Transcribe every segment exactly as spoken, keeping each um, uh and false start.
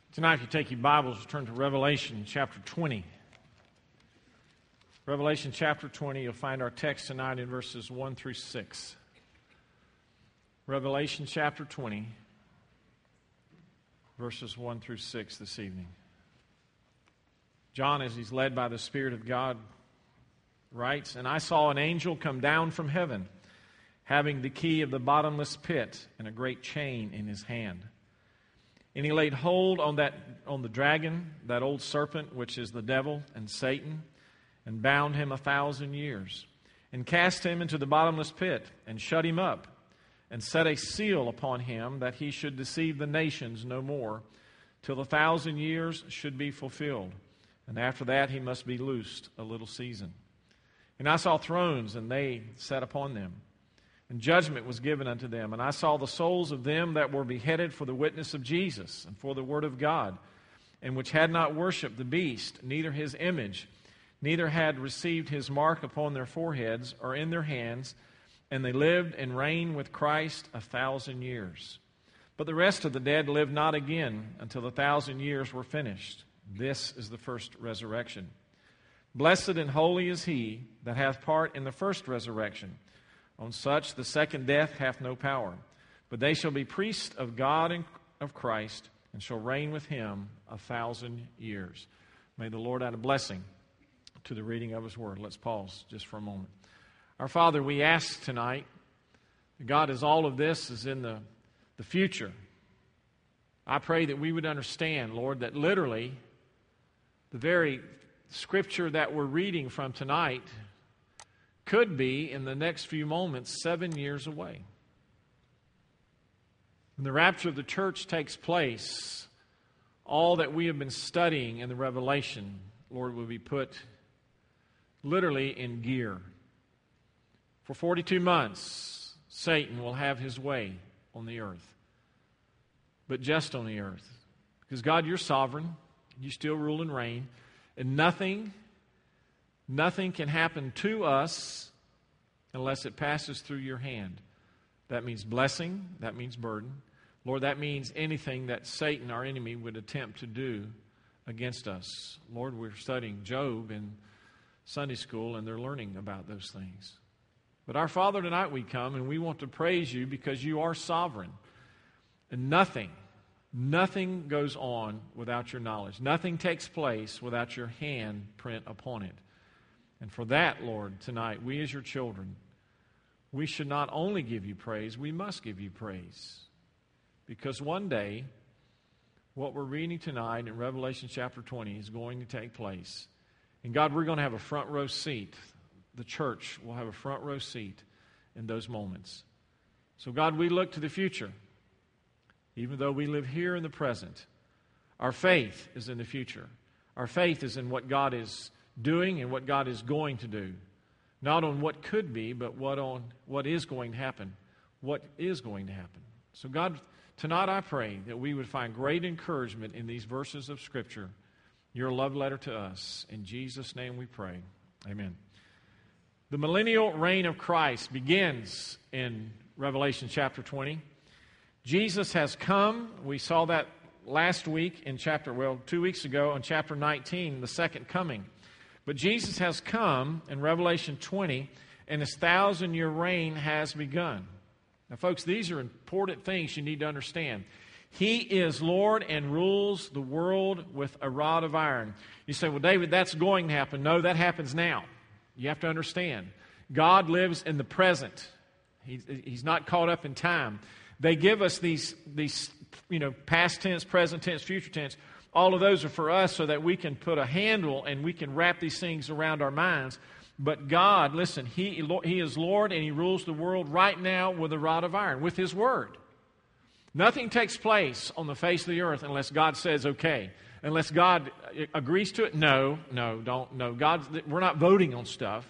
Tonight, if you take your Bibles, turn to Revelation chapter twenty. Revelation chapter twenty, you'll find our text tonight in verses one through six. Revelation chapter twenty, verses one through six this evening. John, as he's led by the Spirit of God, writes, "And I saw an angel come down from heaven, having the key of the bottomless pit and a great chain in his hand. And he laid hold on that on the dragon, that old serpent, which is the devil and Satan, and bound him a thousand years, and cast him into the bottomless pit, and shut him up, and set a seal upon him, that he should deceive the nations no more, till the thousand years should be fulfilled. And after that he must be loosed a little season. And I saw thrones, and they sat upon them. And judgment was given unto them. And I saw the souls of them that were beheaded for the witness of Jesus and for the word of God, and which had not worshipped the beast, neither his image, neither had received his mark upon their foreheads or in their hands, and they lived and reigned with Christ a thousand years. But the rest of the dead lived not again until the thousand years were finished. This is the first resurrection. Blessed and holy is he that hath part in the first resurrection. On such the second death hath no power, but they shall be priests of God and of Christ, and shall reign with him a thousand years." May the Lord add a blessing to the reading of his word. Let's pause just for a moment. Our Father, we ask tonight, God, as all of this is in the, the future, I pray that we would understand, Lord, that literally the very scripture that we're reading from tonight could be, in the next few moments, seven years away. When the rapture of the church takes place, all that we have been studying in the Revelation, Lord, will be put literally in gear. For forty-two months, Satan will have his way on the earth. But just on the earth. Because, God, you're sovereign. You still rule and reign. And nothing Nothing can happen to us unless it passes through your hand. That means blessing. That means burden. Lord, that means anything that Satan, our enemy, would attempt to do against us. Lord, we're studying Job in Sunday school, and they're learning about those things. But our Father, tonight we come, and we want to praise you because you are sovereign. And nothing, nothing goes on without your knowledge. Nothing takes place without your handprint upon it. And for that, Lord, tonight, we as your children, we should not only give you praise, we must give you praise. Because one day, what we're reading tonight in Revelation chapter twenty is going to take place. And God, we're going to have a front row seat. The church will have a front row seat in those moments. So God, we look to the future. Even though we live here in the present, our faith is in the future. Our faith is in what God is doing and what God is going to do. Not on what could be, but what on what is going to happen. What is going to happen. So God, tonight I pray that we would find great encouragement in these verses of Scripture, your love letter to us. In Jesus' name we pray. Amen. The millennial reign of Christ begins in Revelation chapter twenty. Jesus has come. We saw that last week in chapter, well, two weeks ago in chapter nineteen, the second coming. But Jesus has come in Revelation twenty, and his thousand-year reign has begun. Now, folks, these are important things you need to understand. He is Lord and rules the world with a rod of iron. You say, well, David, that's going to happen. No, that happens now. You have to understand. God lives in the present. He, he's not caught up in time. They give us these, these, you know, past tense, present tense, future tense. All of those are for us so that we can put a handle and we can wrap these things around our minds. But God, listen, He, he is Lord and He rules the world right now with a rod of iron, with His Word. Nothing takes place on the face of the earth unless God says okay. Unless God agrees to it, no, no, don't, no. God, we're not voting on stuff.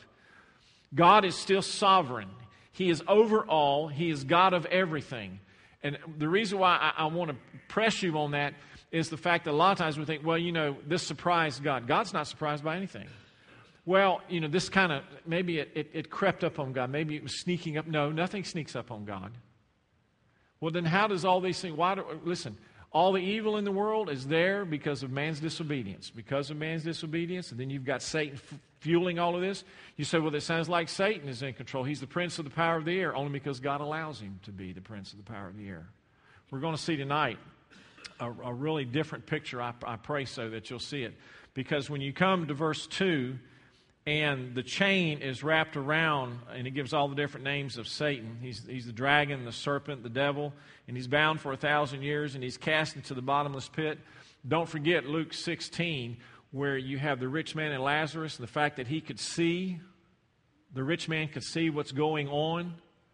God is still sovereign. He is over all. He is God of everything. And the reason why I, I want to press you on that is the fact that a lot of times we think, well, you know, this surprised God. God's not surprised by anything. Well, you know, this kind of, maybe it, it, it crept up on God. Maybe it was sneaking up. No, nothing sneaks up on God. Well, then how does all these things, why do, listen, All the evil in the world is there because of man's disobedience. Because of man's disobedience, and then you've got Satan f- fueling all of this. You say, well, it sounds like Satan is in control. He's the prince of the power of the air, only because God allows him to be the prince of the power of the air. We're going to see tonight a, a really different picture. I, I pray so that you'll see it. Because when you come to verse two, and the chain is wrapped around, and it gives all the different names of Satan. He's, he's the dragon, the serpent, the devil, and he's bound for a thousand years, and he's cast into the bottomless pit. Don't forget Luke sixteen, where you have the rich man and Lazarus, and the fact that he could see, the rich man could see what's going on.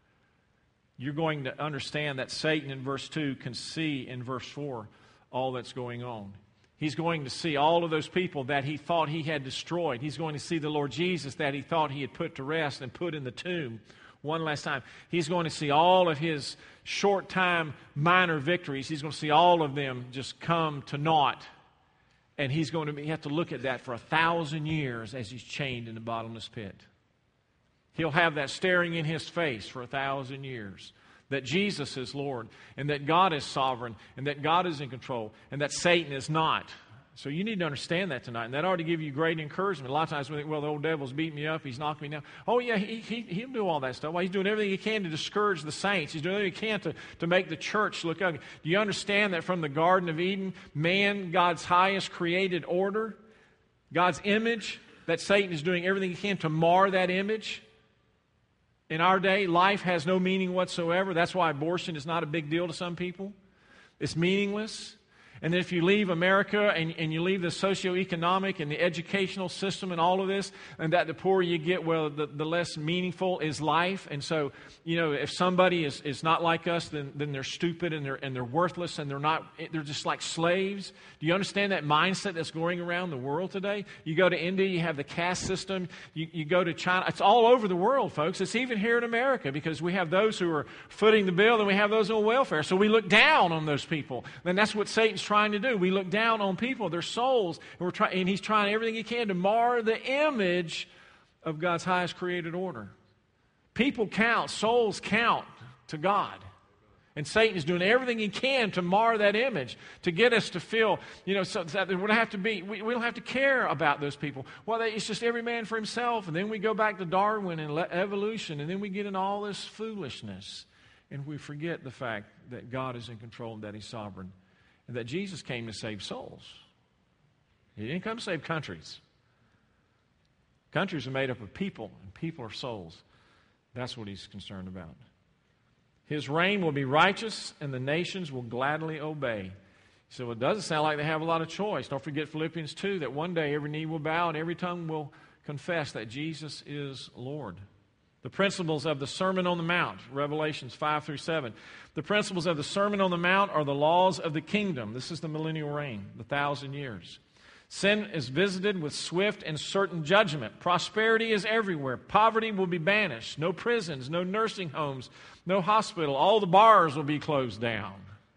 You're going to understand that Satan in verse two can see in verse four all that's going on. He's going to see all of those people that he thought he had destroyed. He's going to see the Lord Jesus that he thought he had put to rest and put in the tomb one last time. He's going to see all of his short-time minor victories. He's going to see all of them just come to naught. And he's going to be, have to look at that for a thousand years as he's chained in the bottomless pit. He'll have that staring in his face for a thousand years. That Jesus is Lord, and that God is sovereign, and that God is in control, and that Satan is not. So you need to understand that tonight, and that ought to give you great encouragement. A lot of times we think, well, the old devil's beating me up, he's knocking me down. Oh, yeah, he, he, he'll do all that stuff. Well, he's doing everything he can to discourage the saints. He's doing everything he can to, to make the church look ugly. Do you understand that from the Garden of Eden, man, God's highest created order, God's image, that Satan is doing everything he can to mar that image? In our day, life has no meaning whatsoever. That's why abortion is not a big deal to some people. It's meaningless. And then if you leave America and, and you leave the socioeconomic and the educational system and all of this, and that the poorer you get, well, the, the less meaningful is life. And so, you know, if somebody is, is not like us, then, then they're stupid and they're, and they're worthless and they're not, they're just like slaves. Do you understand that mindset that's going around the world today? You go to India, you have the caste system. You, you go to China. It's all over the world, folks. It's even here in America because we have those who are footing the bill and we have those on welfare. So we look down on those people. And that's what Satan's trying to do. We look down on people, their souls, and, we're try- and he's trying everything he can to mar the image of God's highest created order. People count, souls count to God. And Satan is doing everything he can to mar that image, to get us to feel, you know, so that we don't have to be, we, we don't have to care about those people. Well, they, it's just every man for himself. And then we go back to Darwin and le- evolution, and then we get in all this foolishness. And we forget the fact that God is in control and that he's sovereign. And that Jesus came to save souls. He didn't come to save countries. Countries are made up of people, and people are souls. That's what he's concerned about. His reign will be righteous, and the nations will gladly obey. So it doesn't sound like they have a lot of choice. Don't forget Philippians two, that one day every knee will bow and every tongue will confess that Jesus is Lord. The principles of the Sermon on the Mount, Revelations five through seven. The principles of the Sermon on the Mount are the laws of the kingdom. This is the millennial reign, the thousand years. Sin is visited with swift and certain judgment. Prosperity is everywhere. Poverty will be banished. No prisons, no nursing homes, no hospital. All the bars will be closed down.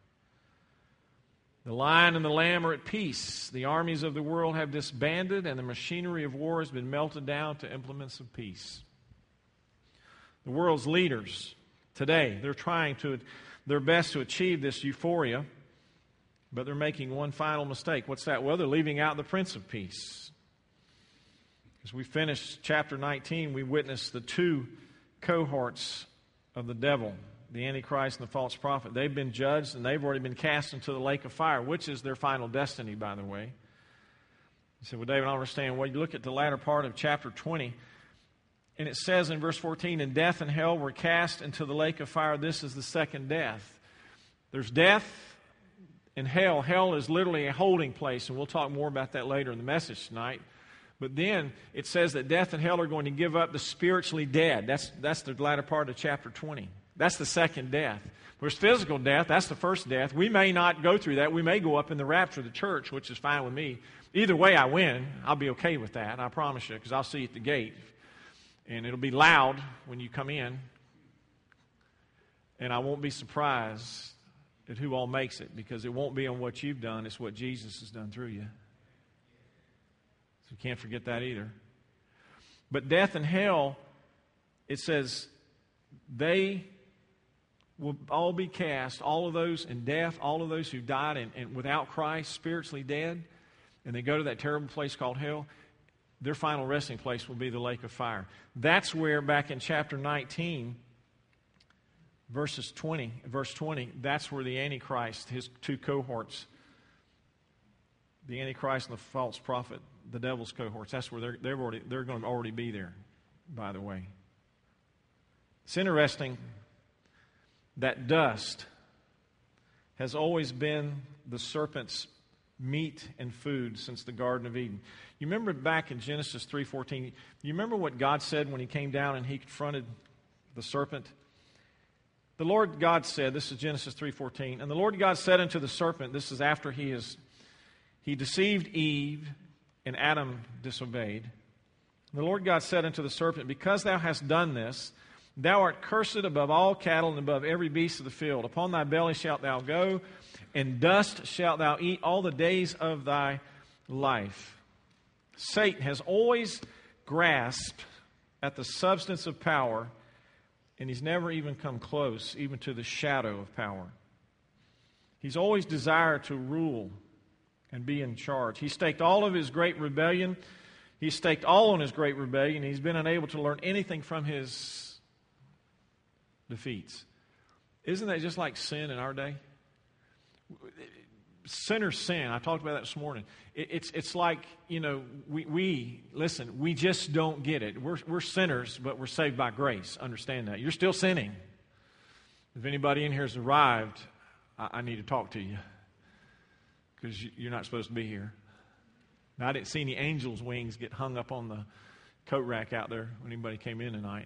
The lion and the lamb are at peace. The armies of the world have disbanded, and the machinery of war has been melted down to implements of peace. The world's leaders today, they're trying to their best to achieve this euphoria, but they're making one final mistake. What's that? Well, they're leaving out the Prince of Peace. As we finish chapter nineteen, we witness the two cohorts of the devil, the Antichrist and the false prophet. They've been judged, and they've already been cast into the lake of fire, which is their final destiny, by the way. You say, well, David, I don't understand. Well, you look at the latter part of chapter twenty, and it says in verse fourteen, and death and hell were cast into the lake of fire. This is the second death. There's death and hell. Hell is literally a holding place, and we'll talk more about that later in the message tonight. But then it says that death and hell are going to give up the spiritually dead. That's, that's the latter part of chapter twenty. That's the second death. There's physical death. That's the first death. We may not go through that. We may go up in the rapture of the church, which is fine with me. Either way I win, I'll be okay with that. I promise you, because I'll see you at the gate. And it'll be loud when you come in. And I won't be surprised at who all makes it, because it won't be on what you've done. It's what Jesus has done through you. So you can't forget that either. But death and hell, it says, they will all be cast, all of those in death, all of those who died and, and without Christ, spiritually dead, and they go to that terrible place called hell, their final resting place will be the lake of fire. That's where, back in chapter nineteen, verses twenty, verse twenty, that's where the Antichrist, his two cohorts, the Antichrist and the false prophet, the devil's cohorts, that's where they're, they're, already, they're going to already be there, by the way. It's interesting that dust has always been the serpent's meat and food since the Garden of Eden. You remember back in Genesis three fourteen, you remember what God said when he came down and he confronted the serpent? The Lord God said, this is Genesis three fourteen, and the Lord God said unto the serpent, this is after he is he deceived Eve and Adam disobeyed. The Lord God said unto the serpent, because thou hast done this, thou art cursed above all cattle and above every beast of the field. Upon thy belly shalt thou go, and dust shalt thou eat all the days of thy life. Satan has always grasped at the substance of power, and he's never even come close, even to the shadow of power. He's always desired to rule and be in charge. He staked all of his great rebellion. He staked all on his great rebellion. He's been unable to learn anything from his defeats. Isn't that just like sin in our day? Sinners sin. I talked about that this morning. It, it's it's like, you know, we, we, listen, we just don't get it. We're, we're sinners, but we're saved by grace. Understand that. You're still sinning. If anybody in here has arrived, I, I need to talk to you because you, you're not supposed to be here. Now, I didn't see any angels' wings get hung up on the coat rack out there when anybody came in tonight.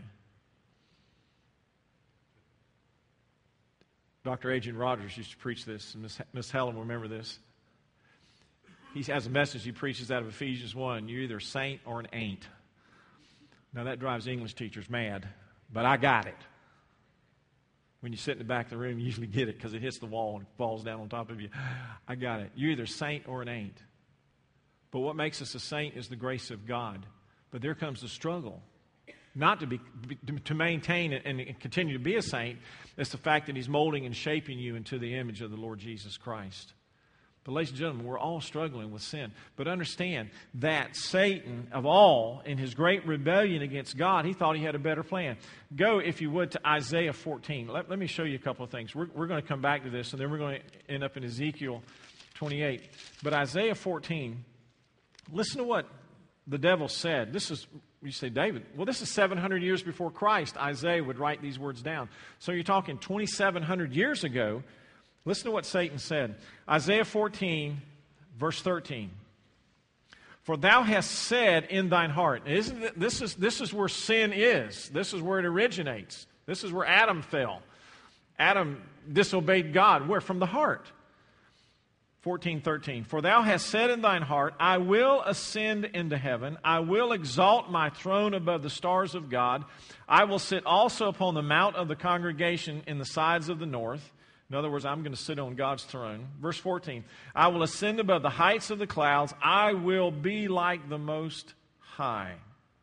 Doctor Adrian Rogers used to preach this, and Miss, Miss Helen will remember this. He has a message he preaches out of Ephesians one. You're either a saint or an ain't. Now, that drives English teachers mad, but I got it. When you sit in the back of the room, you usually get it because it hits the wall and falls down on top of you. I got it. You're either a saint or an ain't. But what makes us a saint is the grace of God. But there comes the struggle. Not to be to maintain and continue to be a saint. It's the fact that he's molding and shaping you into the image of the Lord Jesus Christ. But ladies and gentlemen, we're all struggling with sin. But understand that Satan, of all, in his great rebellion against God, he thought he had a better plan. Go, if you would, to Isaiah fourteen. Let, let me show you a couple of things. We're, we're going to come back to this, and then we're going to end up in Ezekiel twenty-eight. But Isaiah fourteen, listen to what the devil said. This is... You say, David, well, this is seven hundred years before Christ. Isaiah would write these words down. So you're talking twenty-seven hundred years ago. Listen to what Satan said. Isaiah fourteen, verse thirteen. For thou hast said in thine heart. Isn't it, this is this is where sin is. This is where it originates. This is where Adam fell. Adam disobeyed God. Where? From the heart. fourteen thirteen. For thou hast said in thine heart, I will ascend into heaven. I will exalt my throne above the stars of God. I will sit also upon the mount of the congregation in the sides of the north. In other words, I'm going to sit on God's throne. Verse fourteen. I will ascend above the heights of the clouds. I will be like the Most High.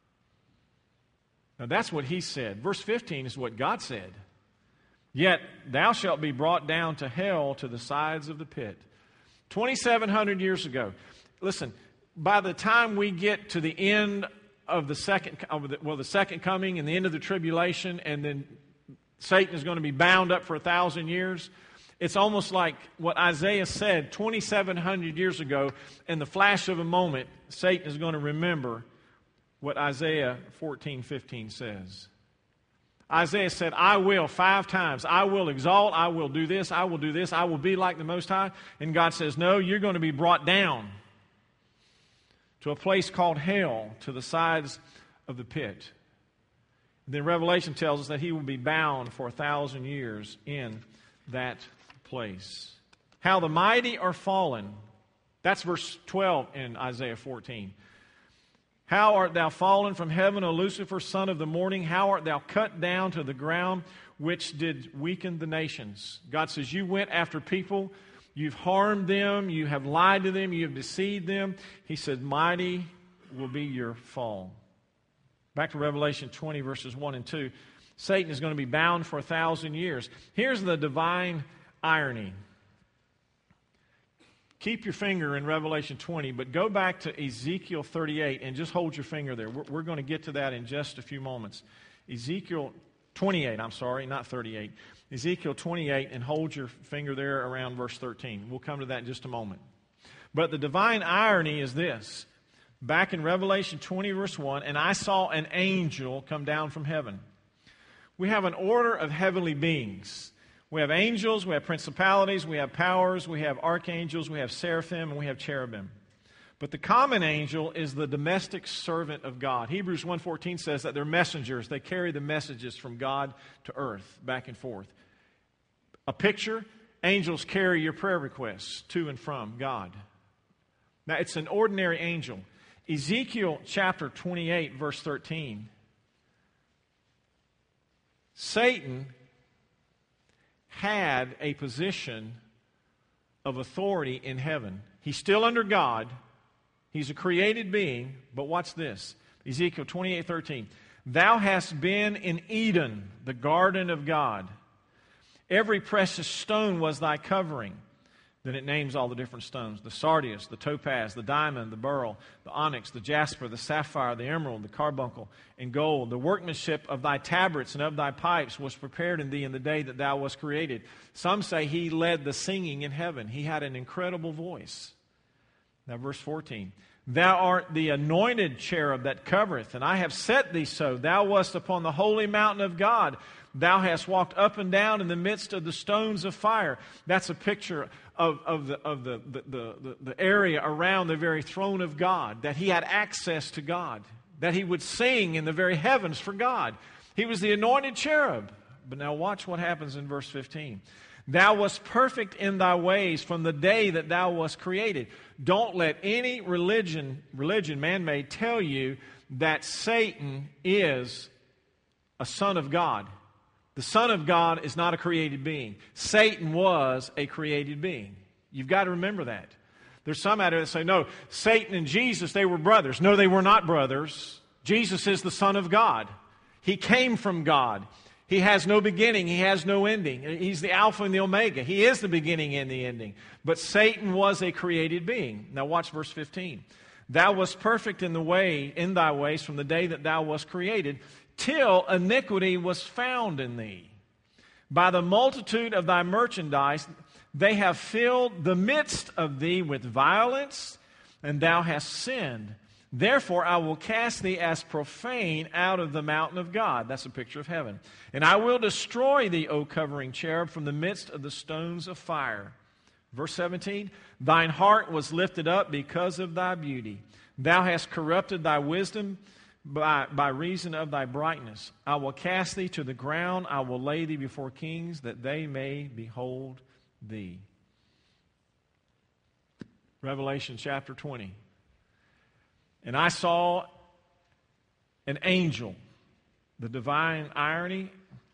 Now that's what he said. Verse fifteen is what God said. Yet thou shalt be brought down to hell, to the sides of the pit. twenty-seven hundred years ago. Listen, by the time we get to the end of the second, of the, well, the second coming and the end of the tribulation, and then Satan is going to be bound up for a thousand years, it's almost like what Isaiah said twenty-seven hundred years ago. In the flash of a moment, Satan is going to remember what Isaiah fourteen fifteen says. Isaiah said, I will, five times. I will exalt, I will do this, I will do this, I will be like the Most High. And God says, no, you're going to be brought down to a place called hell, to the sides of the pit. And then Revelation tells us that he will be bound for a thousand years in that place. How the mighty are fallen. That's verse twelve in Isaiah fourteen. How art thou fallen from heaven, O Lucifer, son of the morning? How art thou cut down to the ground, which did weaken the nations? God says, you went after people, you've harmed them, you have lied to them, you have deceived them. He said, mighty will be your fall. Back to Revelation twenty, verses one and two. Satan is going to be bound for a thousand years. Here's the divine irony. Keep your finger in Revelation twenty, but go back to Ezekiel thirty-eight and just hold your finger there. We're, we're going to get to that in just a few moments. Ezekiel twenty-eight, I'm sorry, not thirty-eight. Ezekiel twenty-eight, and hold your finger there around verse thirteen. We'll come to that in just a moment. But the divine irony is this. Back in Revelation twenty, verse one, and I saw an angel come down from heaven. We have an order of heavenly beings. We have angels, we have principalities, we have powers, we have archangels, we have seraphim, and we have cherubim. But the common angel is the domestic servant of God. Hebrews one fourteen says that they're messengers. They carry the messages from God to earth, back and forth. A picture, angels carry your prayer requests to and from God. Now, it's an ordinary angel. Ezekiel chapter twenty-eight, verse thirteen. Satan had a position of authority in heaven. He's still under God. He's a created being. But watch this. Ezekiel twenty-eight thirteen. Thou hast been in Eden, the garden of God. Every precious stone was thy covering. Then it names all the different stones. The sardius, the topaz, the diamond, the beryl, the onyx, the jasper, the sapphire, the emerald, the carbuncle, and gold. The workmanship of thy tabrets and of thy pipes was prepared in thee in the day that thou wast created. Some say he led the singing in heaven. He had an incredible voice. Now verse fourteen. Thou art the anointed cherub that covereth, and I have set thee so. Thou wast upon the holy mountain of God. Thou hast walked up and down in the midst of the stones of fire. That's a picture of, of, the, of the, the, the, the area around the very throne of God, that he had access to God, that he would sing in the very heavens for God. He was the anointed cherub. But now watch what happens in verse fifteen. Thou wast perfect in thy ways from the day that thou wast created. Don't let any religion, religion man-made, tell you that Satan is a son of God. The Son of God is not a created being. Satan was a created being. You've got to remember that. There's some out there that say, no, Satan and Jesus, they were brothers. No, they were not brothers. Jesus is the Son of God. He came from God. He has no beginning. He has no ending. He's the Alpha and the Omega. He is the beginning and the ending. But Satan was a created being. Now watch verse fifteen. Thou wast perfect in the way, in thy ways from the day that thou wast created, till iniquity was found in thee. By the multitude of thy merchandise, they have filled the midst of thee with violence, and thou hast sinned. Therefore I will cast thee as profane out of the mountain of God. That's a picture of heaven. And I will destroy thee, O covering cherub, from the midst of the stones of fire. Verse seventeen, thine heart was lifted up because of thy beauty. Thou hast corrupted thy wisdom by, by reason of thy brightness. I will cast thee to the ground. I will lay thee before kings, that they may behold thee. Revelation chapter twenty. And I saw an angel. The divine irony,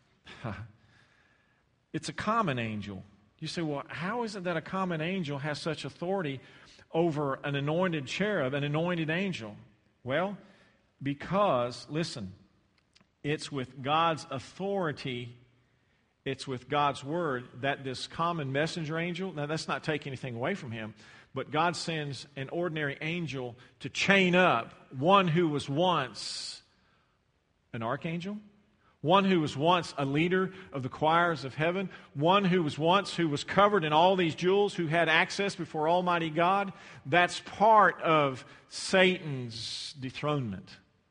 it's a common angel. You say, well, how is it that a common angel has such authority over an anointed cherub, an anointed angel? Well, because, listen, it's with God's authority, it's with God's word that this common messenger angel, now that's not taking anything away from him, but God sends an ordinary angel to chain up one who was once an archangel, one who was once a leader of the choirs of heaven, one who was once who was covered in all these jewels, who had access before Almighty God. That's part of Satan's dethronement.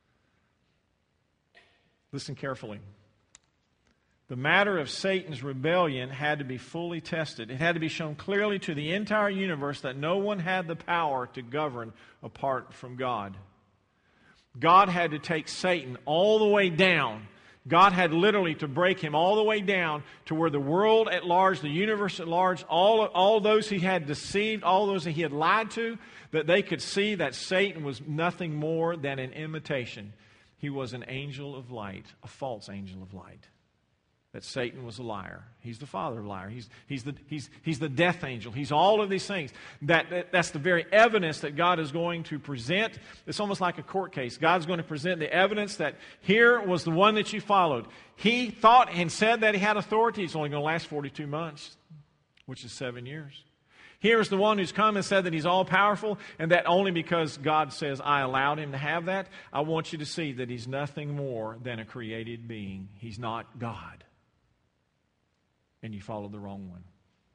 Listen carefully. The matter of Satan's rebellion had to be fully tested. It had to be shown clearly to the entire universe that no one had the power to govern apart from God. God had to take Satan all the way down. God had literally to break him all the way down to where the world at large, the universe at large, all, all those he had deceived, all those that he had lied to, that they could see that Satan was nothing more than an imitation. He was an angel of light, a false angel of light. that Satan was a liar. He's the father of liar. He's, he's, the, he's, he's the death angel. He's all of these things. That, that, that's the very evidence that God is going to present. It's almost like a court case. God's going to present the evidence that here was the one that you followed. He thought and said that he had authority. It's only going to last forty-two months, which is seven years. Here's the one who's come and said that he's all-powerful, and that only because God says, I allowed him to have that. I want you to see that he's nothing more than a created being. He's not God. And you followed the wrong one.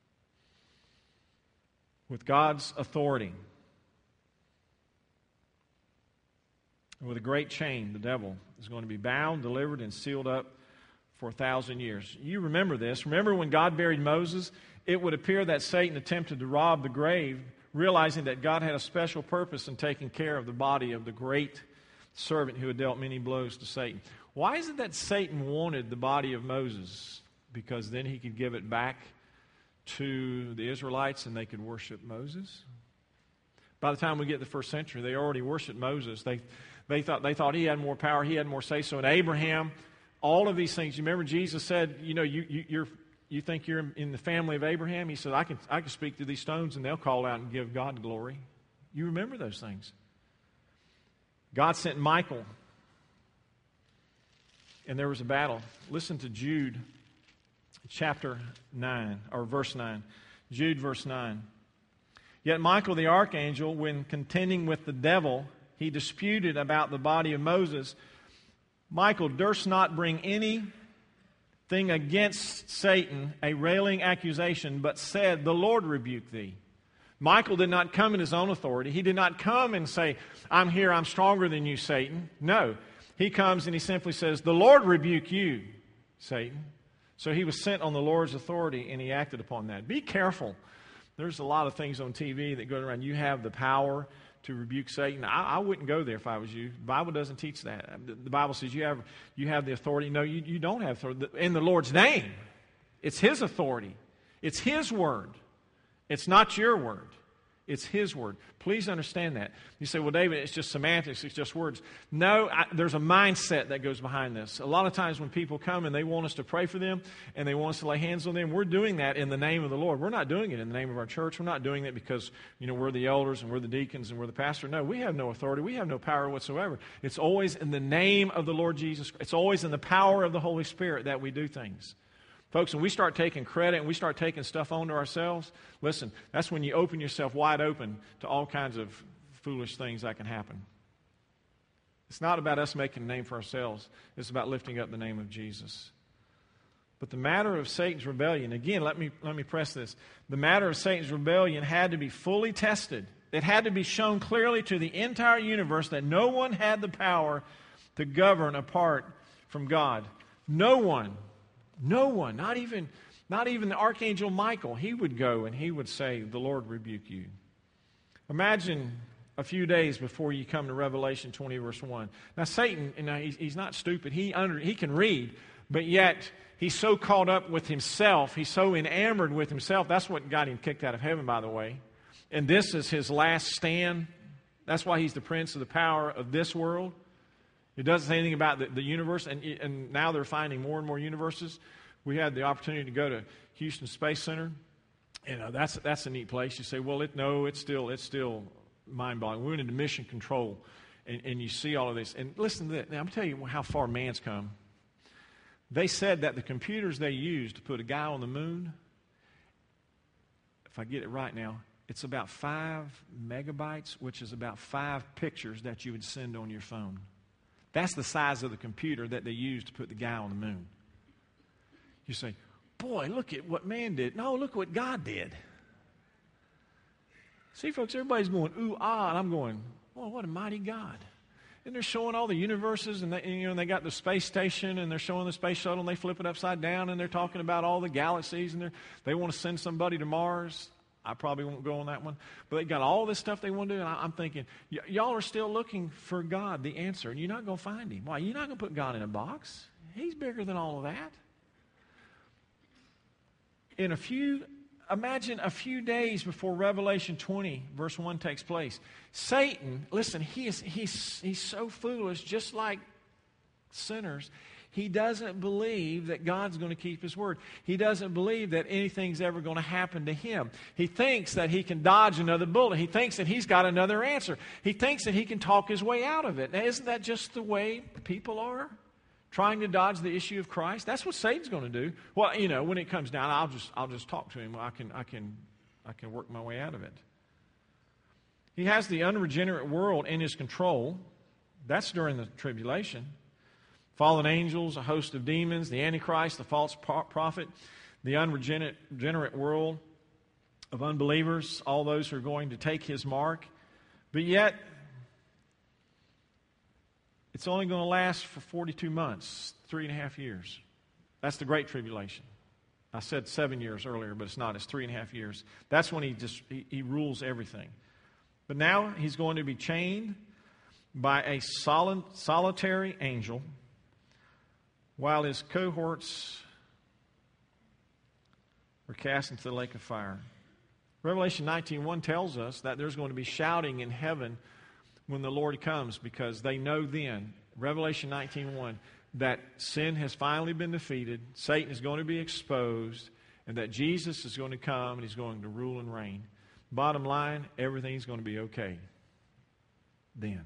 With God's authority, with a great chain, the devil is going to be bound, delivered, and sealed up for a thousand years. You remember this. Remember when God buried Moses? It would appear that Satan attempted to rob the grave, realizing that God had a special purpose in taking care of the body of the great servant who had dealt many blows to Satan. Why is it that Satan wanted the body of Moses? Because then he could give it back to the Israelites and they could worship Moses. By the time we get to the first century, they already worshiped Moses. They, they, thought, they thought he had more power, he had more say-so. And Abraham, all of these things. You remember Jesus said, you know, you, you, you're, you think you're in the family of Abraham? He said, I can, I can speak to these stones and they'll call out and give God glory. You remember those things. God sent Michael and there was a battle. Listen to Jude chapter nine, or verse nine. Jude verse nine. Yet Michael the archangel, when contending with the devil, he disputed about the body of Moses. Michael durst not bring anything against Satan, a railing accusation, but said, the Lord rebuke thee. Michael did not come in his own authority. He did not come and say, I'm here, I'm stronger than you, Satan. No. He comes and he simply says, the Lord rebuke you, Satan. So he was sent on the Lord's authority and he acted upon that. Be careful. There's a lot of things on T V that go around. You have the power to rebuke Satan. I, I wouldn't go there if I was you. The Bible doesn't teach that. The Bible says you have you have the authority. No, you, you don't have authority. In the Lord's name. It's His authority. It's His word. It's not your word. It's His word. Please understand that. You say, well, David, it's just semantics. It's just words. No, I, there's a mindset that goes behind this. A lot of times when people come and they want us to pray for them and they want us to lay hands on them, we're doing that in the name of the Lord. We're not doing it in the name of our church. We're not doing it because, you know, we're the elders and we're the deacons and we're the pastor. No, we have no authority. We have no power whatsoever. It's always in the name of the Lord Jesus Christ. It's always in the power of the Holy Spirit that we do things. Folks, when we start taking credit and we start taking stuff onto ourselves, listen, that's when you open yourself wide open to all kinds of foolish things that can happen. It's not about us making a name for ourselves. It's about lifting up the name of Jesus. But the matter of Satan's rebellion, again, let me, let me press this. The matter of Satan's rebellion had to be fully tested. It had to be shown clearly to the entire universe that no one had the power to govern apart from God. No one. No one, not even, not even the Archangel Michael, he would go and he would say, the Lord rebuke you. Imagine a few days before you come to Revelation twenty, verse one. Now, Satan, you know, he's, he's not stupid. He, under, he can read, but yet he's so caught up with himself. He's so enamored with himself. That's what got him kicked out of heaven, by the way. And this is his last stand. That's why he's the prince of the power of this world. It doesn't say anything about the, the universe, and, and now they're finding more and more universes. We had the opportunity to go to Houston Space Center, and uh, that's that's a neat place. You say, well, it, no, it's still it's still mind-boggling. We went into mission control, and, and you see all of this. And listen to this. Now, I'm telling you how far man's come. They said that the computers they used to put a guy on the moon, if I get it right now, it's about five megabytes, which is about five pictures that you would send on your phone. That's the size of the computer that they used to put the guy on the moon. You say, boy, look at what man did. No, look what God did. See, folks, everybody's going, ooh, ah, and I'm going, oh, what a mighty God. And they're showing all the universes, and they, you know, and they got the space station, and they're showing the space shuttle, and they flip it upside down, and they're talking about all the galaxies, and they want to send somebody to Mars. I probably won't go on that one. But they got all this stuff they want to do, and I, I'm thinking, y- y'all are still looking for God, the answer, and you're not going to find Him. Why? You're not going to put God in a box. He's bigger than all of that. In a few, imagine a few days before Revelation twenty, verse one takes place, Satan, listen, he is, he's, he's so foolish, just like sinners. He doesn't believe that God's going to keep His word. He doesn't believe that anything's ever going to happen to him. He thinks that he can dodge another bullet. He thinks that he's got another answer. He thinks that he can talk his way out of it. Now, isn't that just the way people are? Trying to dodge the issue of Christ? That's what Satan's going to do. Well, you know, when it comes down, I'll just I'll just talk to him. I can I can I can work my way out of it. He has the unregenerate world in his control. That's during the tribulation. Fallen angels, a host of demons, the Antichrist, the false prophet, the unregenerate world of unbelievers, all those who are going to take his mark. But yet, it's only going to last for forty-two months, three and a half years. That's the Great Tribulation. I said seven years earlier, but it's not. It's three and a half years. That's when he just he, he rules everything. But now he's going to be chained by a solid, solitary angel, while his cohorts are cast into the lake of fire. Revelation nineteen one tells us that there's going to be shouting in heaven when the Lord comes, because they know then, Revelation nineteen one, that sin has finally been defeated, Satan is going to be exposed, and that Jesus is going to come and he's going to rule and reign. Bottom line, everything's going to be okay. Then.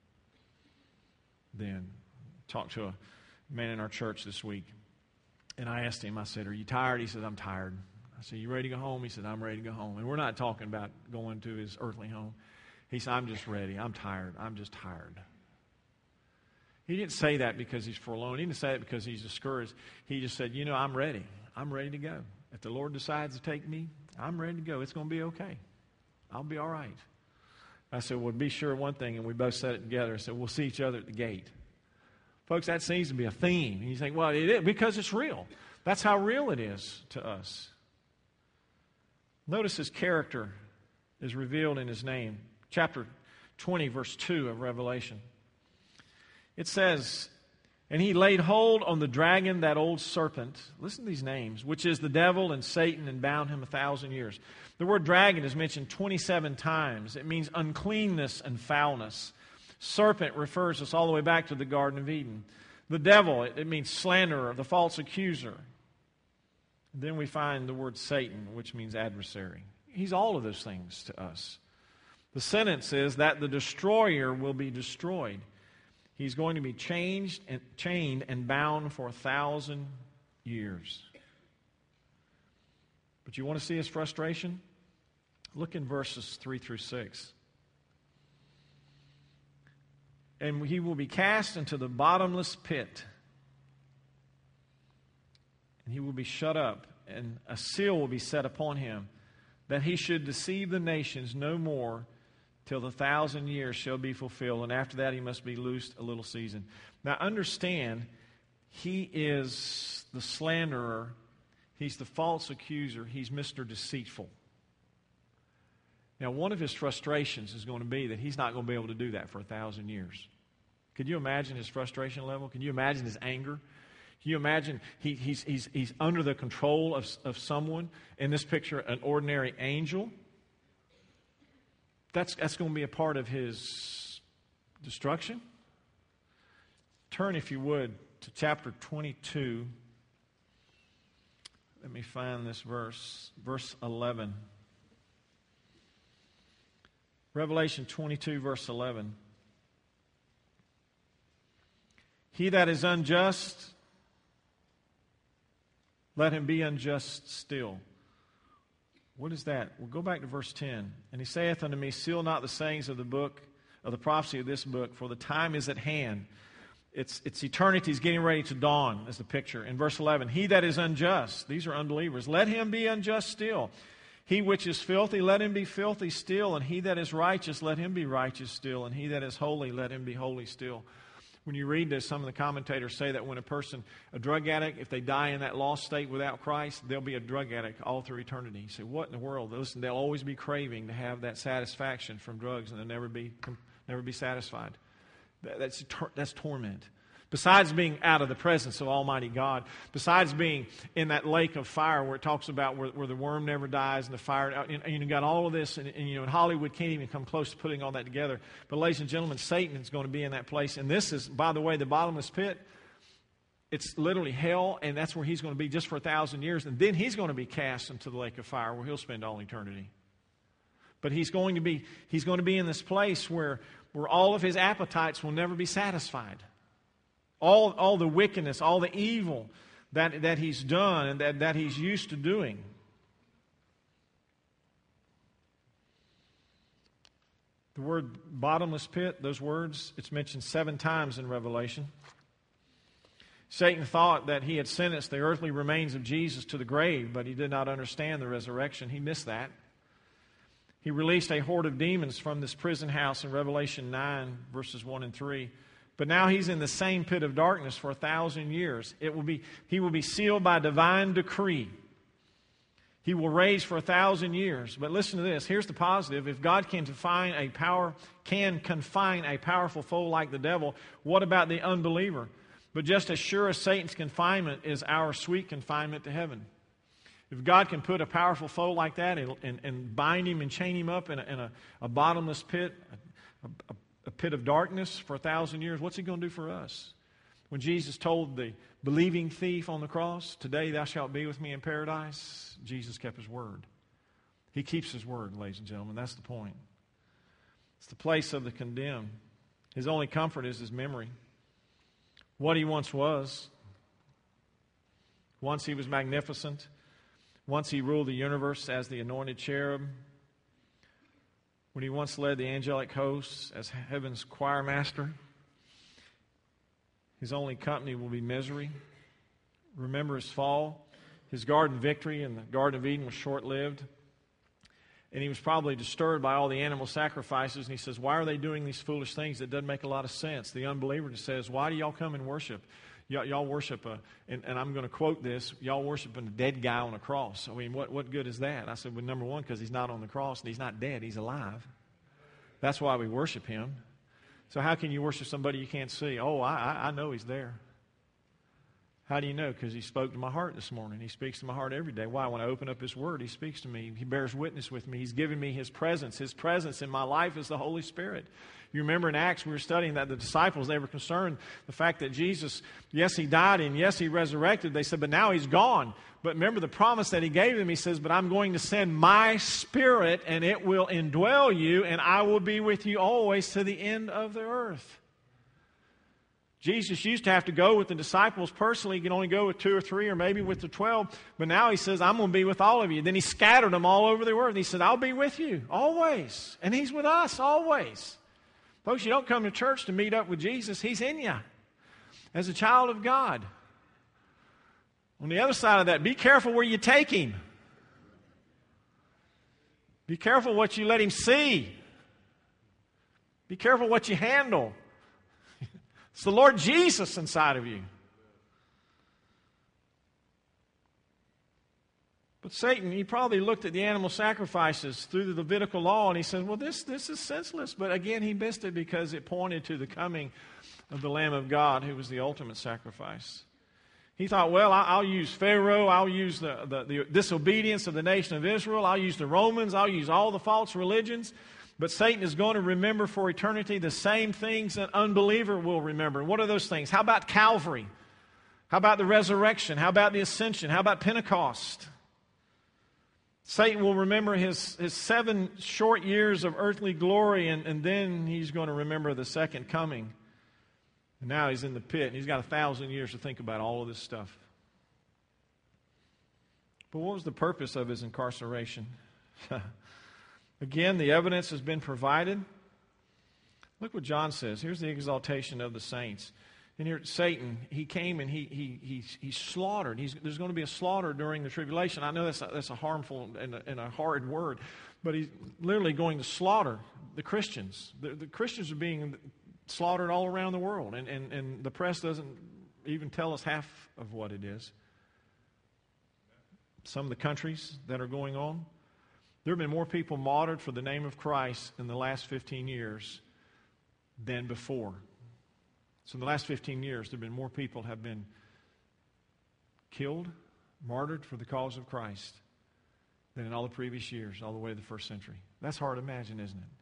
Then. Talked to a man in our church this week, and I asked him, I said, "Are you tired?" He said, "I'm tired." I said, "You ready to go home?" He said, "I'm ready to go home." And we're not talking about going to his earthly home. He said, "I'm just ready. I'm tired. I'm just tired." He didn't say that because he's forlorn. He didn't say it because he's discouraged. He just said, "You know, I'm ready. I'm ready to go. If the Lord decides to take me, I'm ready to go. It's going to be okay. I'll be all right." I said, "Well, be sure of one thing," and we both said it together. I said, "We'll see each other at the gate." Folks, that seems to be a theme. And you think, well, it is because it's real. That's how real it is to us. Notice his character is revealed in his name. Chapter twenty, verse two of Revelation. It says, "And he laid hold on the dragon, that old serpent," listen to these names, "which is the devil and Satan, and bound him a thousand years." The word dragon is mentioned twenty-seven times. It means uncleanness and foulness. Serpent refers us all the way back to the Garden of Eden. The devil, it, it means slanderer, the false accuser. Then we find the word Satan, which means adversary. He's all of those things to us. The sentence is that the destroyer will be destroyed. He's going to be changed and, chained and bound for a thousand years. But you want to see his frustration? Look in verses three through six. "And he will be cast into the bottomless pit, and he will be shut up, and a seal will be set upon him, that he should deceive the nations no more till the thousand years shall be fulfilled. And after that he must be loosed a little season." Now understand, he is the slanderer. He's the false accuser. He's Mister Deceitful. Now, one of his frustrations is going to be that he's not going to be able to do that for a thousand years. Could you imagine his frustration level? Can you imagine his anger? Can you imagine he, he's, he's, he's under the control of, of someone? In this picture, an ordinary angel. That's, that's going to be a part of his destruction. Turn, if you would, to chapter twenty-two. Let me find this verse. Verse eleven. Revelation twenty-two, verse eleven. "He that is unjust, let him be unjust still." What is that? Well, go back to verse ten. "And he saith unto me, Seal not the sayings of the book, of the prophecy of this book, for the time is at hand." It's, it's eternity is getting ready to dawn, as the picture. In verse eleven, "He that is unjust," these are unbelievers, "let him be unjust still. He which is filthy, let him be filthy still. And he that is righteous, let him be righteous still. And he that is holy, let him be holy still." When you read this, some of the commentators say that when a person, a drug addict, if they die in that lost state without Christ, they'll be a drug addict all through eternity. You say, what in the world? Listen, they'll always be craving to have that satisfaction from drugs, and they'll never be, never be satisfied. That's, that's torment. Besides being out of the presence of Almighty God, besides being in that lake of fire where it talks about where, where the worm never dies and the fire, and, and you got all of this, and, and you know, and Hollywood can't even come close to putting all that together. But ladies and gentlemen, Satan is going to be in that place. And this is, by the way, the bottomless pit. it's literally hell, and that's where he's going to be just for a thousand years. And then he's going to be cast into the lake of fire where he'll spend all eternity. But he's going to be, he's going to be in this place where, where all of his appetites will never be satisfied. All, all the wickedness, all the evil that, that he's done and that, that he's used to doing. The word bottomless pit, those words, it's mentioned seven times in Revelation. Satan thought that he had sentenced the earthly remains of Jesus to the grave, but he did not understand the resurrection. He missed that. He released a horde of demons from this prison house in Revelation nine, verses one and three. But now he's in the same pit of darkness for a thousand years. It will be, he will be sealed by divine decree. He will rage for a thousand years. But listen to this. Here's the positive. If God can confine a power, can confine a powerful foe like the devil, what about the unbeliever? But just as sure as Satan's confinement is our sweet confinement to heaven. If God can put a powerful foe like that and, and, and bind him and chain him up in a, in a, a bottomless pit, a, a, a pit of darkness for a thousand years, what's he going to do for us? When Jesus told the believing thief on the cross, "Today thou shalt be with me in paradise," Jesus kept his word. He keeps his word, ladies and gentlemen. That's the point. It's the place of the condemned. His only comfort is his memory. What he once was. Once he was magnificent. Once he ruled the universe as the anointed cherub. When he once led the angelic hosts as heaven's choir master. His only company will be misery. Remember his fall. His garden victory in the Garden of Eden was short-lived. And he was probably disturbed by all the animal sacrifices. And he says, why are they doing these foolish things? That doesn't make a lot of sense. The unbeliever says, why do y'all come and worship? Y- y'all worship, a, and, and I'm going to quote this, y'all worshiping a dead guy on a cross. I mean, what, what good is that? I said, well, number one, because he's not on the cross and he's not dead. He's alive. That's why we worship him. So how can you worship somebody you can't see? Oh, I, I know he's there. How do you know? Because he spoke to my heart this morning. He speaks to my heart every day. Why? When I open up his word, he speaks to me. He bears witness with me. He's given me his presence. His presence in my life is the Holy Spirit. You remember in Acts we were studying that the disciples, they were concerned the fact that Jesus, yes, he died and yes, he resurrected. They said, but now he's gone. But remember the promise that he gave them. He says, but I'm going to send my Spirit and it will indwell you and I will be with you always to the end of the earth. Jesus used to have to go with the disciples personally. He could only go with two or three or maybe with the twelve. But now he says, I'm going to be with all of you. Then he scattered them all over the earth. He said, I'll be with you always. And he's with us always. Folks, you don't come to church to meet up with Jesus. He's in you as a child of God. On the other side of that, be careful where you take him. Be careful what you let him see. Be careful what you handle. It's the Lord Jesus inside of you. But Satan, he probably looked at the animal sacrifices through the Levitical law and he said, well, this, this is senseless. But again, he missed it because it pointed to the coming of the Lamb of God, who was the ultimate sacrifice. He thought, well, I'll use Pharaoh. I'll use the, the, the disobedience of the nation of Israel. I'll use the Romans. I'll use all the false religions. But Satan is going to remember for eternity the same things an unbeliever will remember. And what are those things? How about Calvary? How about the resurrection? How about the ascension? How about Pentecost? Satan will remember his, his seven short years of earthly glory, and, and then he's going to remember the second coming. And now he's in the pit, and he's got a thousand years to think about all of this stuff. But what was the purpose of his incarceration? Again, the evidence has been provided. Look what John says. Here's the exaltation of the saints. And here, Satan, he came and he he he, he slaughtered. He's, there's going to be a slaughter during the tribulation. I know that's a, that's a harmful and a, and a hard word, but he's literally going to slaughter the Christians. The, the Christians are being slaughtered all around the world, and, and, and the press doesn't even tell us half of what it is. Some of the countries that are going on, there have been more people martyred for the name of Christ in the last fifteen years than before. So in the last fifteen years, there have been more people have been killed, martyred for the cause of Christ than in all the previous years, all the way to the first century. That's hard to imagine, isn't it?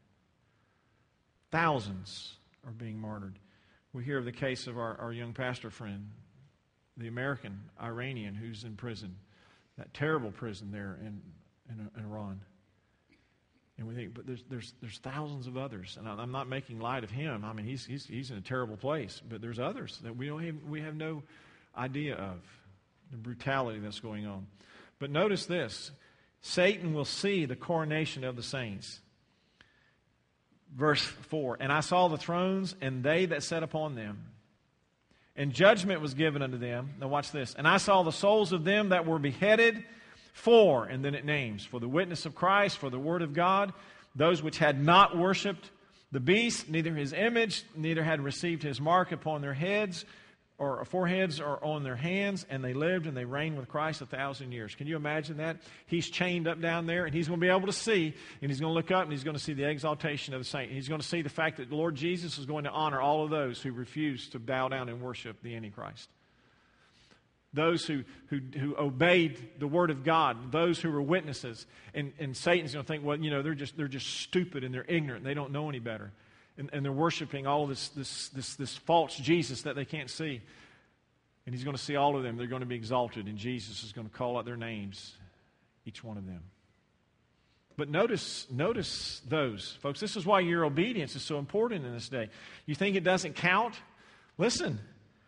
Thousands are being martyred. We hear of the case of our, our young pastor friend the American Iranian who's in prison, that terrible prison there in, in, in Iran. And we think, but there's there's there's thousands of others, and I'm not making light of him. I mean, he's he's he's in a terrible place, but there's others that we don't have, we have no idea of the brutality that's going on. But notice this: Satan will see the coronation of the saints. Verse four: And I saw the thrones, and they that sat upon them, and judgment was given unto them. Now watch this: And I saw the souls of them that were beheaded. For, and then it names, for the witness of Christ, for the word of God, those which had not worshipped the beast, neither his image, neither had received his mark upon their heads, or foreheads, or on their hands, and they lived and they reigned with Christ a thousand years. Can you imagine that? He's chained up down there, and he's going to be able to see, and he's going to look up, and he's going to see the exaltation of the saint. He's going to see the fact that the Lord Jesus is going to honor all of those who refuse to bow down and worship the Antichrist. Those who, who who obeyed the word of God, those who were witnesses, and, and Satan's going to think, well, you know, they're just they're just stupid and they're ignorant and they don't know any better, and, and they're worshiping all of this this this this false Jesus that they can't see, and he's going to see all of them. They're going to be exalted, and Jesus is going to call out their names, each one of them. But notice notice those folks. This is why your obedience is so important in this day. You think it doesn't count? Listen.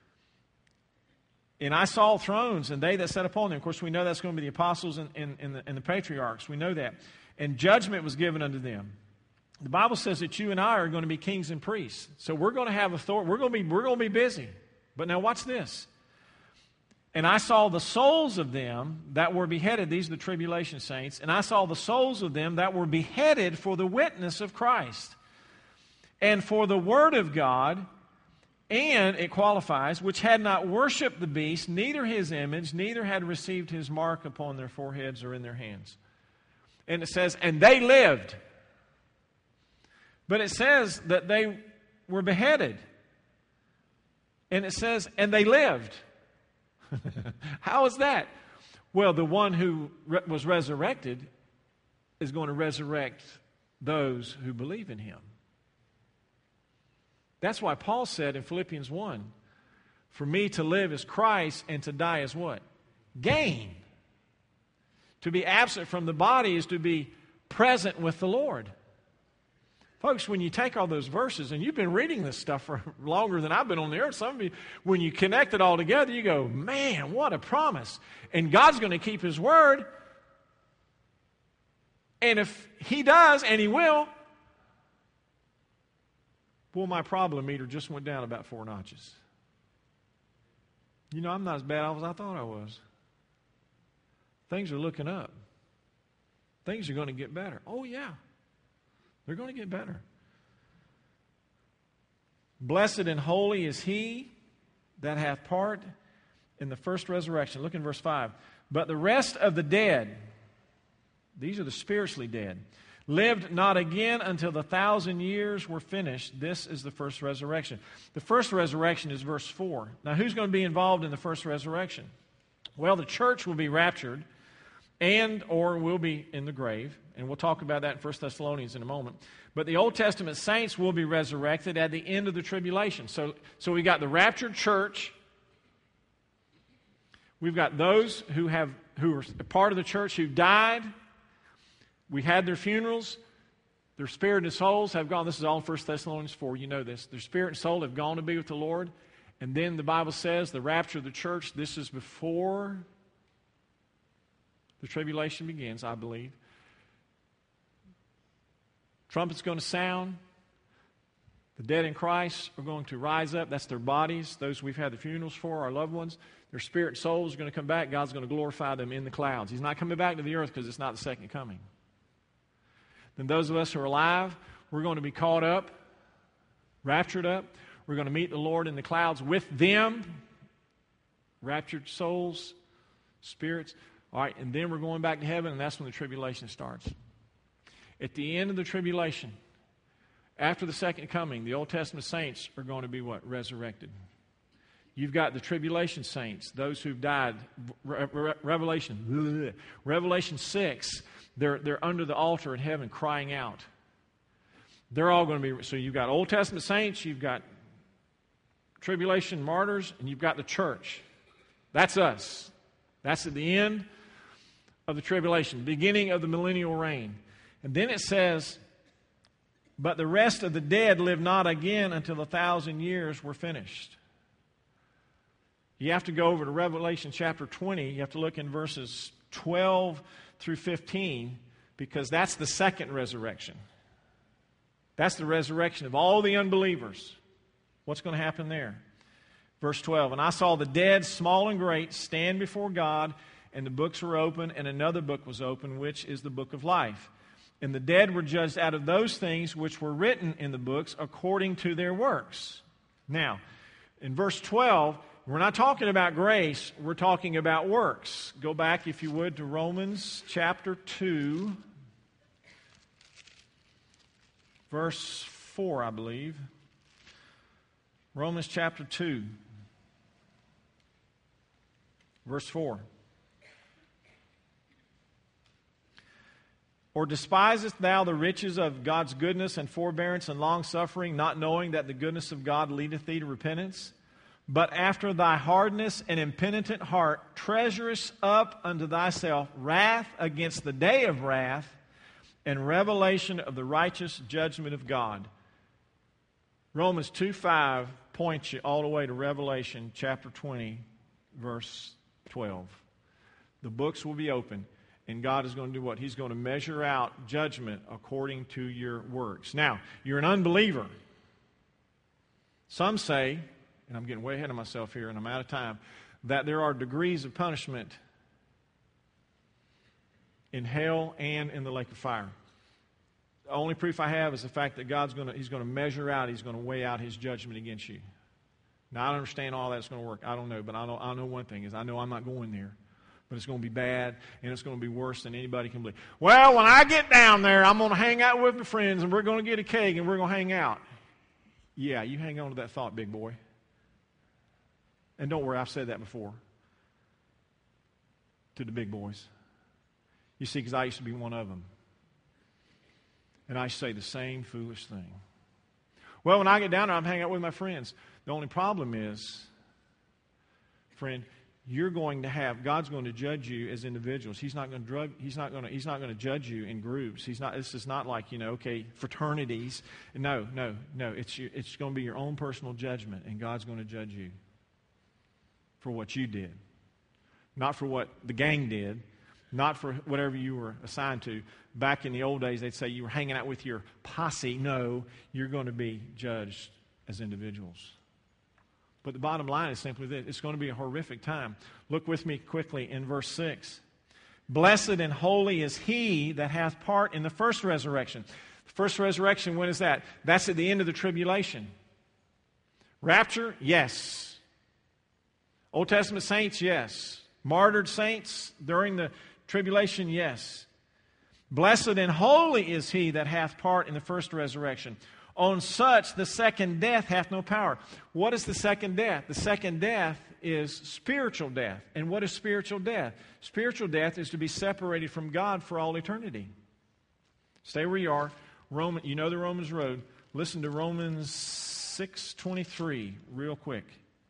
And I saw thrones, and they that sat upon them. Of course, we know that's going to be the apostles and, and, and, the, and the patriarchs. We know that. And judgment was given unto them. The Bible says that you and I are going to be kings and priests. So we're going to have authority. We're going to be, we're going to be busy. But now watch this. And I saw the souls of them that were beheaded. These are the tribulation saints. And I saw the souls of them that were beheaded for the witness of Christ and for the word of God. And it qualifies, which had not worshipped the beast, neither his image, neither had received his mark upon their foreheads or in their hands. And it says, and they lived. But it says that they were beheaded. And it says, and they lived. How is that? Well, the one who re- was resurrected is going to resurrect those who believe in him. That's why Paul said in Philippians one, for me to live is Christ and to die is what? Gain. To be absent from the body is to be present with the Lord. Folks, when you take all those verses, and you've been reading this stuff for longer than I've been on the earth, some of you, when you connect it all together, you go, man, what a promise. And God's going to keep his word. And if he does, and he will, boy, my problem meter just went down about four notches. You know, I'm not as bad off as I thought I was. Things are looking up. Things are going to get better. Oh, yeah. They're going to get better. Blessed and holy is he that hath part in the first resurrection. Look in verse five. But the rest of the dead, these are the spiritually dead, lived not again until the thousand years were finished. This is the first resurrection. The first resurrection is verse four. Now, who's going to be involved in the first resurrection? Well, the church will be raptured and or will be in the grave. And we'll talk about that in First Thessalonians in a moment. But the Old Testament saints will be resurrected at the end of the tribulation. So, so we got the raptured church. We've got those who have who are part of the church who died. We had their funerals. Their spirit and souls have gone. This is all in First Thessalonians four. You know this. Their spirit and soul have gone to be with the Lord. And then the Bible says the rapture of the church, this is before the tribulation begins, I believe. Trumpet's going to sound. The dead in Christ are going to rise up. That's their bodies, those we've had the funerals for, our loved ones. Their spirit and souls are going to come back. God's going to glorify them in the clouds. He's not coming back to the earth because it's not the second coming. Then those of us who are alive, we're going to be caught up, raptured up. We're going to meet the Lord in the clouds with them, raptured souls, spirits. All right, and then we're going back to heaven, and that's when the tribulation starts. At the end of the tribulation, after the second coming, the Old Testament saints are going to be what? Resurrected. You've got the tribulation saints, those who've died. Re- Re- Revelation, Revelation six, they're, they're under the altar in heaven crying out. They're all going to be, so you've got Old Testament saints, you've got tribulation martyrs, and you've got the church. That's us. That's at the end of the tribulation, beginning of the millennial reign. And then it says, but the rest of the dead live not again until the thousand years were finished. You have to go over to Revelation chapter twenty. You have to look in verses twelve through fifteen, because that's the second resurrection. That's the resurrection of all the unbelievers. What's going to happen there? Verse twelve, and I saw the dead, small and great, stand before God, and the books were open, and another book was open, which is the book of life. And the dead were judged out of those things which were written in the books according to their works. Now, in verse twelve, we're not talking about grace, we're talking about works. Go back, if you would, to Romans chapter two, verse four, I believe. Romans chapter two, verse four. Or despisest thou the riches of God's goodness and forbearance and long-suffering, not knowing that the goodness of God leadeth thee to repentance? But after thy hardness and impenitent heart treasurest up unto thyself wrath against the day of wrath and revelation of the righteous judgment of God. Romans two five points you all the way to Revelation chapter twenty, verse twelve. The books will be open, and God is going to do what? He's going to measure out judgment according to your works. Now, you're an unbeliever. Some say, and I'm getting way ahead of myself here and I'm out of time, that there are degrees of punishment in hell and in the lake of fire. The only proof I have is the fact that God's going to, He's going to measure out, He's going to weigh out His judgment against you. Now, I don't understand all that's going to work. I don't know, but I know, I know one thing is I know I'm not going there. But it's going to be bad, and it's going to be worse than anybody can believe. Well, when I get down there, I'm going to hang out with my friends, and we're going to get a cake, and we're going to hang out. Yeah, you hang on to that thought, big boy. And don't worry, I've said that before to the big boys. You see, because I used to be one of them. And I say the same foolish thing. Well, when I get down there, I'm hanging out with my friends. The only problem is, friend, you're going to have, God's going to judge you as individuals. He's not going to drug, he's not going to, he's not going to judge you in groups. He's not, this is not like, you know, okay, fraternities. No, no, no. It's your, it's going to be your own personal judgment, and God's going to judge you for what you did. Not for what the gang did. Not for whatever you were assigned to. Back in the old days, they'd say you were hanging out with your posse. No, you're going to be judged as individuals. But the bottom line is simply this. It's going to be a horrific time. Look with me quickly in verse six. Blessed and holy is he that hath part in the first resurrection. The first resurrection, when is that? That's at the end of the tribulation. Rapture? Yes. Old Testament saints? Yes. Martyred saints during the tribulation? Yes. Blessed and holy is he that hath part in the first resurrection. On such the second death hath no power. What is the second death? The second death is spiritual death. And what is spiritual death? Spiritual death is to be separated from God for all eternity. Stay where you are. Roman, you know the Romans road. Listen to Romans six twenty-three real quick.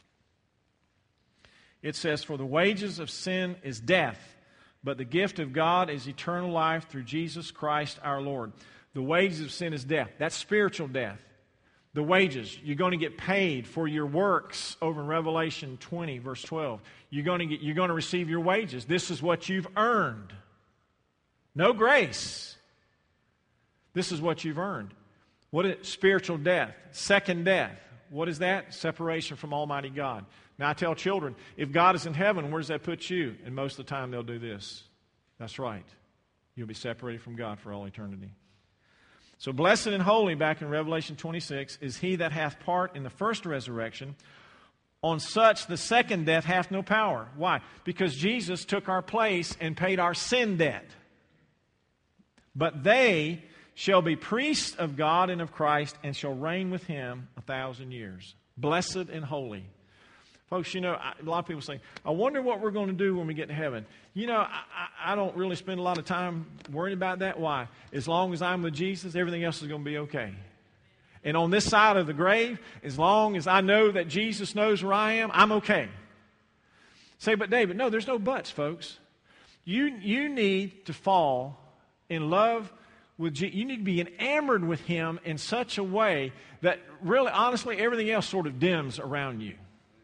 It says, for the wages of sin is death, but the gift of God is eternal life through Jesus Christ our Lord. The wages of sin is death. That's spiritual death. The wages, you're going to get paid for your works over in Revelation twenty, verse twelve. You're going to get, you're going to receive your wages. This is what you've earned. No grace. This is what you've earned. What is spiritual death? Second death. What is that? Separation from Almighty God. Now I tell children, if God is in heaven, where does that put you? And most of the time they'll do this. That's right. You'll be separated from God for all eternity. So blessed and holy, back in Revelation twenty-six, is he that hath part in the first resurrection. On such the second death hath no power. Why? Because Jesus took our place and paid our sin debt. But they shall be priests of God and of Christ, and shall reign with him a thousand years. Blessed and holy. Folks, you know, I, a lot of people say, I wonder what we're going to do when we get to heaven. You know, I, I, I don't really spend a lot of time worrying about that. Why? As long as I'm with Jesus, everything else is going to be okay. And on this side of the grave, as long as I know that Jesus knows where I am, I'm okay. Say, but David, no, there's no buts, folks. You, you need to fall in love with Jesus. You need to be enamored with Him in such a way that really, honestly, everything else sort of dims around you.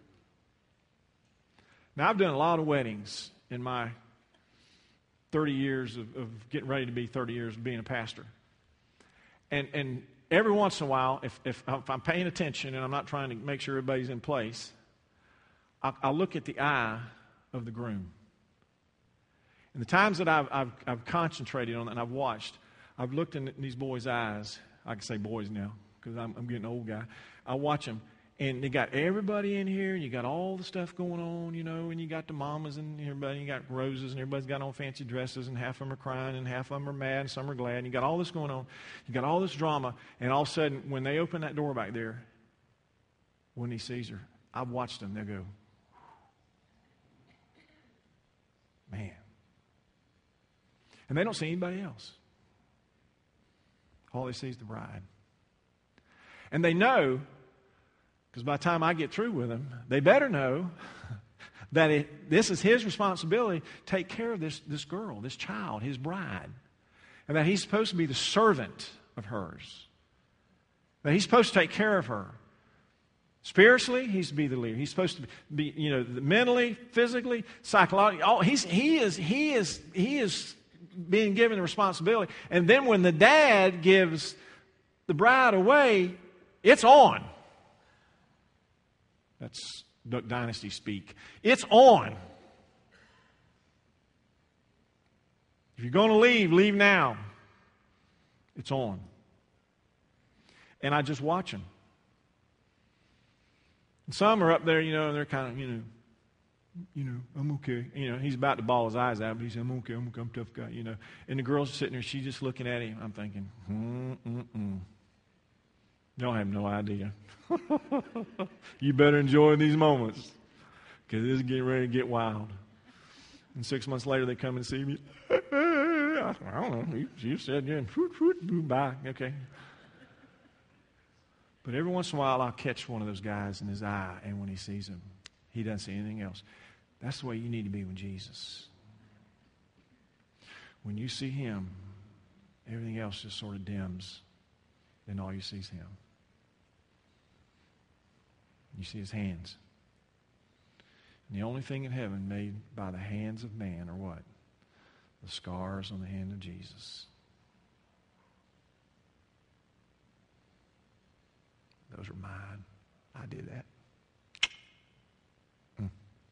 Now, I've done a lot of weddings in my thirty years of, of getting ready to be thirty years of being a pastor. And and every once in a while, if, if, if I'm paying attention and I'm not trying to make sure everybody's in place, I'll, I'll look at the eye of the groom. And the times that I've, I've, I've concentrated on it and I've watched, I've looked in these boys' eyes. I can say boys now because I'm, I'm getting an old guy. I watch them, and they got everybody in here, and you got all the stuff going on, you know, and you got the mamas and everybody, you got roses, and everybody's got on fancy dresses, and half of them are crying, and half of them are mad, and some are glad. And you got all this going on. You got all this drama, and all of a sudden, when they open that door back there, when he sees her, I've watched them, they'll go, man. And they don't see anybody else. All they see is the bride. And they know, because by the time I get through with them, they better know that it, this is his responsibility to take care of this, this girl, this child, his bride. And that he's supposed to be the servant of hers. That he's supposed to take care of her. Spiritually, he's to be the leader. He's supposed to be, you know, mentally, physically, psychologically. All, he's, he is, he is, he is being given the responsibility. And then when the dad gives the bride away, it's on. That's Duck Dynasty speak. It's on. If you're going to leave, leave now. It's on. And I just watch them. And some are up there, you know, and they're kind of, you know, you know, I'm okay. You know, he's about to bawl his eyes out, but he said, I'm okay, I'm okay, I'm a tough guy, you know. And the girl's sitting there, she's just looking at him. I'm thinking, mm-mm-mm. Y'all have no idea. You better enjoy these moments, because this is getting ready to get wild. And six months later, they come and see me. I don't know. You, you said, yeah, bye. Okay. But every once in a while, I'll catch one of those guys in his eye, and when he sees him, he doesn't see anything else. That's the way you need to be with Jesus. When you see him, everything else just sort of dims, then all you see is him. You see his hands. And the only thing in heaven made by the hands of man are what? The scars on the hand of Jesus. Those are mine. I did that. Mm.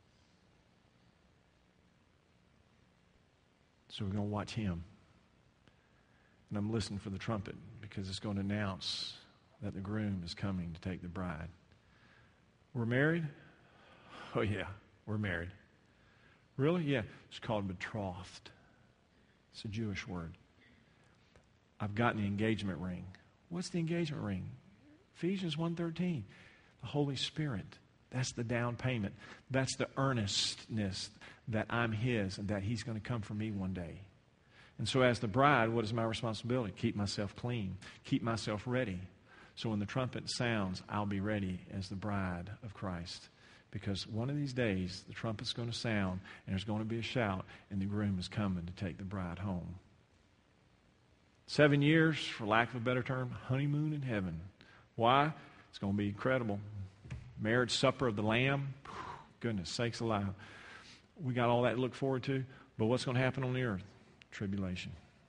So we're going to watch him. And I'm listening for the trumpet, because it's going to announce that the groom is coming to take the bride. We're married? Oh, yeah, we're married. Really? Yeah. It's called betrothed. It's a Jewish word. I've gotten the engagement ring. What's the engagement ring? Ephesians one thirteen. The Holy Spirit. That's the down payment. That's the earnestness that I'm his and that he's going to come for me one day. And so as the bride, what is my responsibility? Keep myself clean. Keep myself ready. So when the trumpet sounds, I'll be ready as the bride of Christ. Because one of these days, the trumpet's going to sound, and there's going to be a shout, and the groom is coming to take the bride home. Seven years, for lack of a better term, honeymoon in heaven. Why? It's going to be incredible. Marriage supper of the Lamb. Goodness sakes alive. We got all that to look forward to. But what's going to happen on the earth? Tribulation.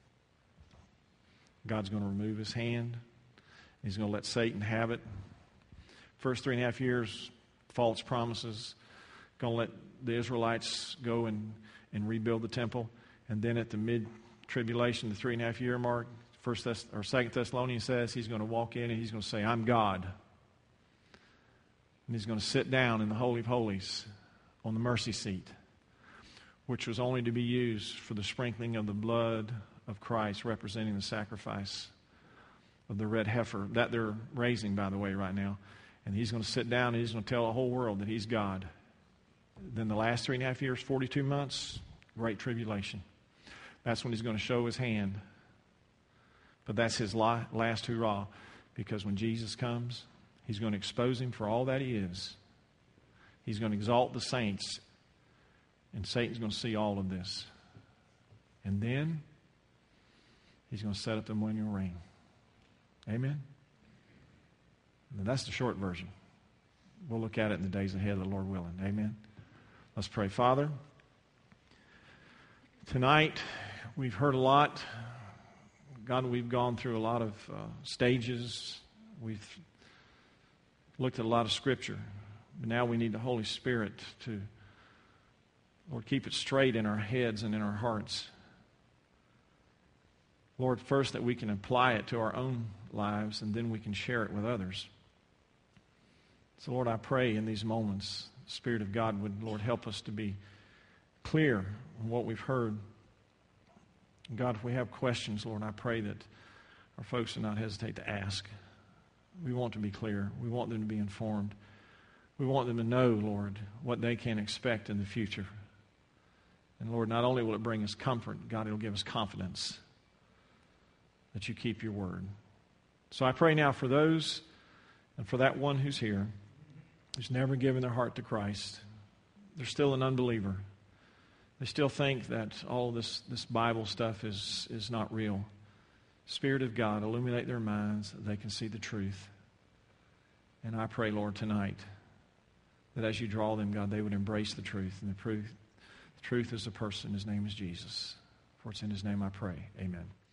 God's going to remove his hand. He's going to let Satan have it. First three and a half years, false promises. Going to let the Israelites go and, and rebuild the temple. And then at the mid-tribulation, the three and a half year mark, First Thess- or Second Thessalonians says he's going to walk in and he's going to say, I'm God. And he's going to sit down in the Holy of Holies on the mercy seat, which was only to be used for the sprinkling of the blood of Christ, representing the sacrifice of the red heifer that they're raising, by the way, right now. And he's going to sit down and he's going to tell the whole world that he's God. Then the last three and a half years, forty-two months, great tribulation. That's when he's going to show his hand. But that's his last hurrah, because when Jesus comes, he's going to expose him for all that he is. He's going to exalt the saints And Satan's going to see all of this. And then he's going to set up the millennial reign. Amen? And that's the short version. We'll look at it in the days ahead, the Lord willing. Amen? Let's pray. Father, tonight we've heard a lot. God, we've gone through a lot of uh, stages. We've looked at a lot of Scripture. But now we need the Holy Spirit to, Lord, keep it straight in our heads and in our hearts. Lord, first that we can apply it to our own lives, and then we can share it with others. So, Lord, I pray in these moments, the Spirit of God would, Lord, help us to be clear on what we've heard. God, if we have questions, Lord, I pray that our folks do not hesitate to ask. We want to be clear. We want them to be informed. We want them to know, Lord, what they can expect in the future. And, Lord, not only will it bring us comfort, God, it will give us confidence that you keep your word. So I pray now for those and for that one who's here who's never given their heart to Christ. They're still an unbeliever. They still think that all this, this Bible stuff is, is not real. Spirit of God, illuminate their minds that they can see the truth. And I pray, Lord, tonight that as you draw them, God, they would embrace the truth. And the truth, the truth is a person. His name is Jesus. For it's in his name I pray. Amen.